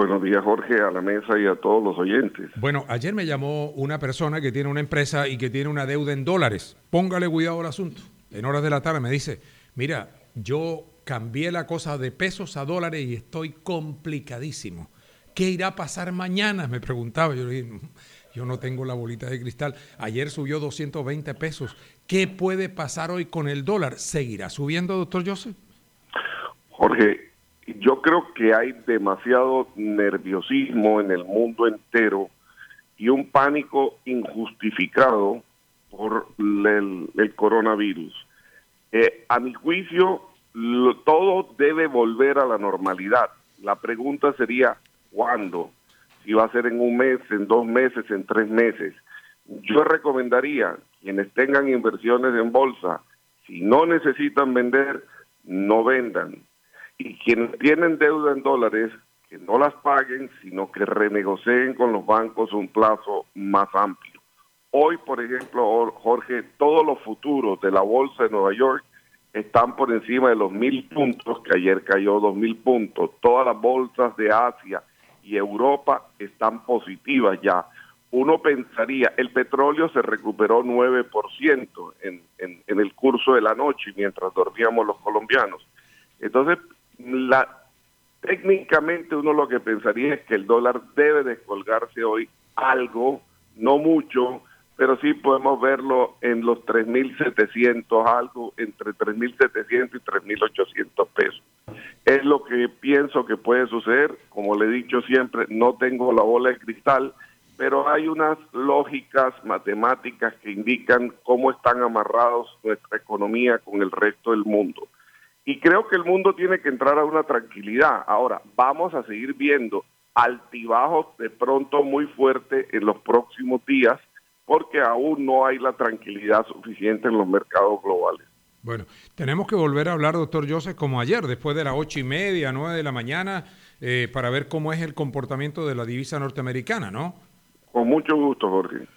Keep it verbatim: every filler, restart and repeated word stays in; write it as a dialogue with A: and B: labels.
A: Buenos días, Jorge, a la mesa y a todos los oyentes.
B: Bueno, ayer me llamó una persona que tiene una empresa y que tiene una deuda en dólares. Póngale cuidado al asunto. En horas de la tarde me dice, mira, yo cambié la cosa de pesos a dólares y estoy complicadísimo. ¿Qué irá a pasar mañana? Me preguntaba. Yo le dije, yo no tengo la bolita de cristal. Ayer subió doscientos veinte pesos. ¿Qué puede pasar hoy con el dólar? ¿Seguirá subiendo, doctor Joseph?
A: Jorge, yo creo que hay demasiado nerviosismo en el mundo entero y un pánico injustificado por el, el coronavirus. Eh, a mi juicio, lo, todo debe volver a la normalidad. La pregunta sería, ¿cuándo? Si va a ser en un mes, en dos meses, en tres meses. Yo recomendaría, quienes tengan inversiones en bolsa, si no necesitan vender, no vendan. Y quienes tienen deuda en dólares, que no las paguen, sino que renegocien con los bancos un plazo más amplio. Hoy, por ejemplo, Jorge, todos los futuros de la bolsa de Nueva York están por encima de los mil puntos, que ayer cayó dos mil puntos. Todas las bolsas de Asia y Europa están positivas ya. Uno pensaría, el petróleo se recuperó nueve por ciento en, en, en el curso de la noche mientras dormíamos los colombianos. Entonces, la, técnicamente uno lo que pensaría es que el dólar debe descolgarse hoy algo, no mucho, pero sí podemos verlo en los tres mil setecientos, algo entre tres mil setecientos y tres mil ochocientos pesos. Es lo que pienso que puede suceder. Como le he dicho siempre, no tengo la bola de cristal, pero hay unas lógicas matemáticas que indican cómo están amarrados nuestra economía con el resto del mundo. Y creo que el mundo tiene que entrar a una tranquilidad. Ahora, vamos a seguir viendo altibajos de pronto muy fuertes en los próximos días, porque aún no hay la tranquilidad suficiente en los mercados globales.
B: Bueno, tenemos que volver a hablar, doctor Joseph, como ayer, después de las ocho y media, nueve de la mañana, eh, para ver cómo es el comportamiento de la divisa norteamericana, ¿no?
A: Con mucho gusto, Jorge.